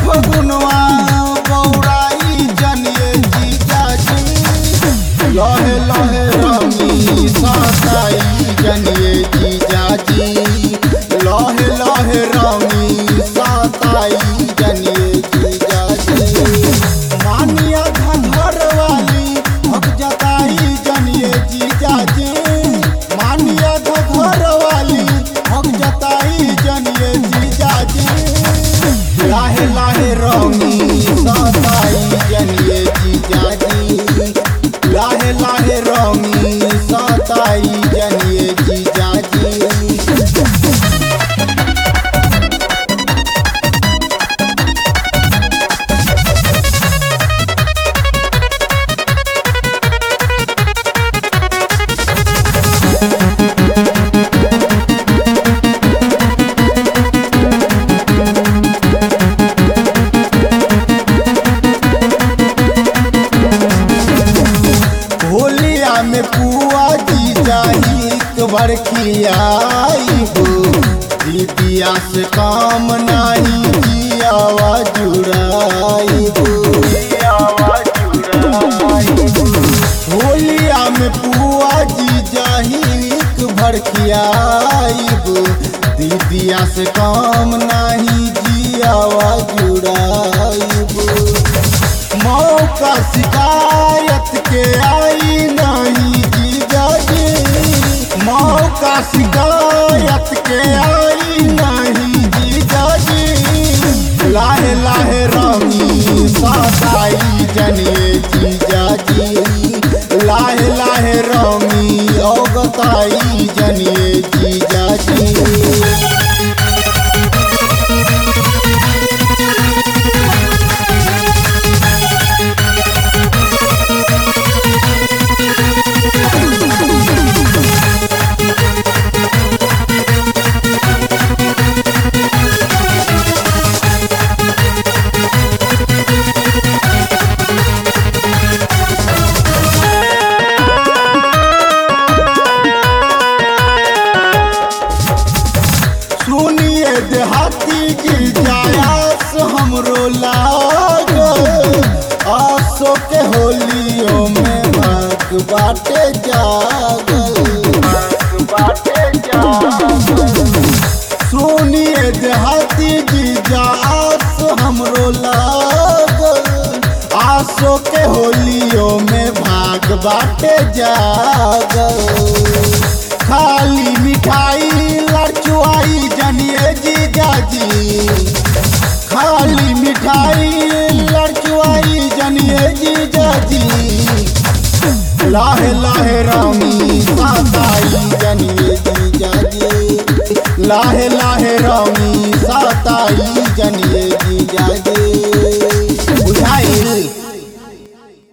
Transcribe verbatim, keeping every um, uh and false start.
फगुनवा बौराई जनिए जीजाजी लहे लहे रंगी सताई जनिए जीजाजी लहे लहे रंगी सताई जनिए जीजाजी मानिया घर वाली भग जताई जनिए जीजाजी मानिया घर वाली भग जताई जनिए जीजाजी लाहे लाहे रंगी सताई जनिए जीजाजी लाहे लाहे रंगी सताई जनिए जीजाजी होलिया में पुआ जीजाही कबर खियाई हो दीपिया से काम नहीं जियावा जुड़ाई हो होलिया में पुआ जीजाही कबर खियाई हो दीपिया से काम नहीं जियावा जुड़ाई हो मौका शिकायत के आई नहीं जीजाजी मौका शिकायत के आई नहीं जीजाजी लाहे लाहे रंगी सताई जनिए जीजाजी लाहे लाहे रंगी अवगताई जनिए जीजाजी सुनिए देहाती की जायास हमरो लागल आसो के होलियों में भाग बाटे जागल बाटे जागल सुनिए देहाती की जायास हमरो लागल आसो के होलियों में भाग बाटे जागल खाली मिठाई लड़चुआई जनिए जीजाजी खाली मिठाई लड़चुआई जनिए जीजाजी लाहे लाहे रंगी सताई जनिए जीजाजी लाहे लाहे रंगी सताई जनिए जीजाजी।